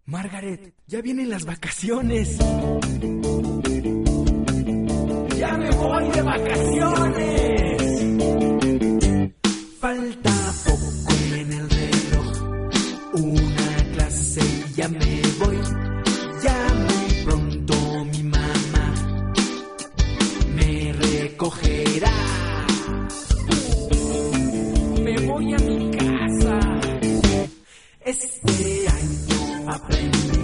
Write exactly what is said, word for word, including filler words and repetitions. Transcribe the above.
Margaret, ya vienen las vacaciones. ¡Ya me voy de vacaciones! Falta poco en el reloj, una clase y ya me voy. Ya muy pronto mi mamá me recogerá. Me voy a mi casa. Este año aprendí